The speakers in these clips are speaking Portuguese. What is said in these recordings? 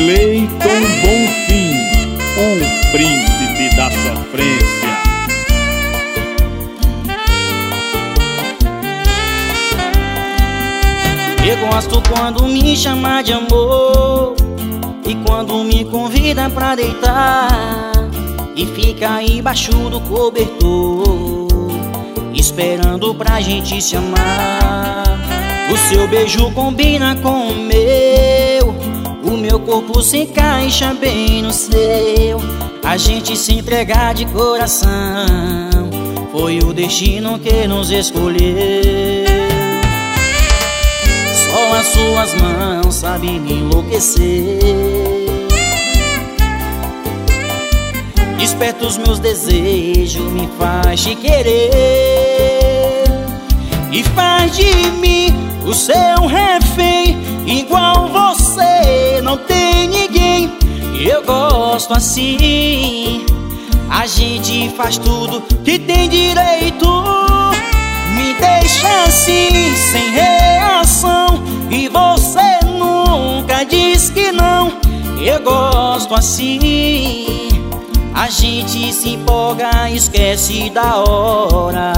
Cleiton Bonfim, o príncipe da sofrência. Eu gosto quando me chama de amor e quando me convida pra deitar e fica aí embaixo do cobertor, esperando pra gente se amar. O seu beijo combina com o meu corpo se encaixa bem no seu. A gente se entregar de coração, foi o destino que nos escolheu. Só as suas mãos sabem me enlouquecer, desperta os meus desejos, me faz te querer e faz de mim o seu refém. Igual você não tem ninguém. Eu gosto assim, a gente faz tudo que tem direito. Me deixa assim, sem reação, e você nunca diz que não. Eu gosto assim, a gente se empolga, esquece da hora.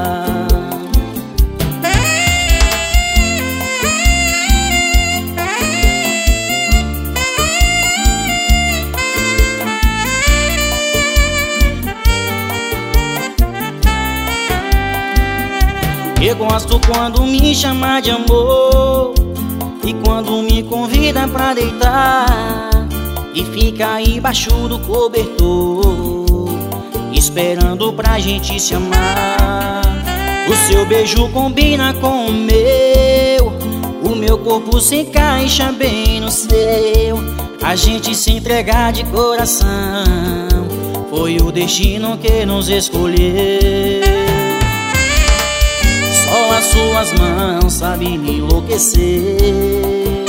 Eu gosto quando me chama de amor e quando me convida pra deitar e fica aí embaixo do cobertor, esperando pra gente se amar. O seu beijo combina com o meu corpo se encaixa bem no seu. A gente se entregar de coração, foi o destino que nos escolheu. Só as suas mãos sabem me enlouquecer,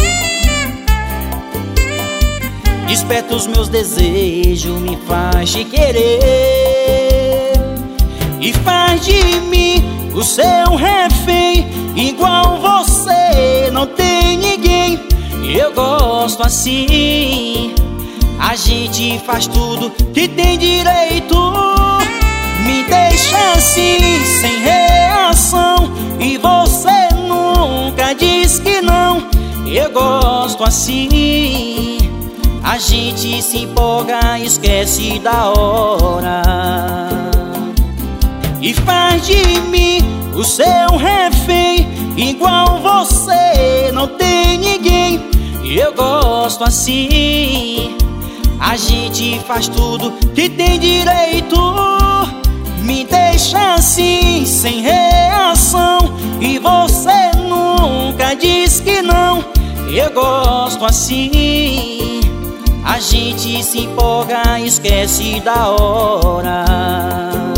desperta os meus desejos, me faz te querer e faz de mim o seu refém. Igual você não tem ninguém. Eu gosto assim, a gente faz tudo que tem direito. Me deixa assim, sem reação, e você nunca diz que não. Eu gosto assim, a gente se empolga, esquece da hora e faz de mim o seu refém. Igual você não tem ninguém. Eu gosto assim, a gente faz tudo que tem direito. Me deixa assim, sem reação, e você nunca diz que não. Eu gosto assim, a gente se empolga, esquece da hora.